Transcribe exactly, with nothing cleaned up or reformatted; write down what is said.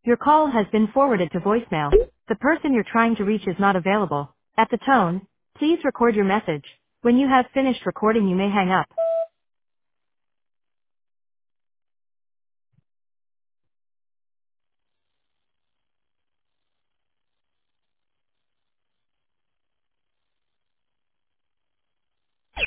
Your call has been forwarded to voicemail. The person you're trying to reach is not available. At the tone, please record your message. When you have finished recording, you may hang up.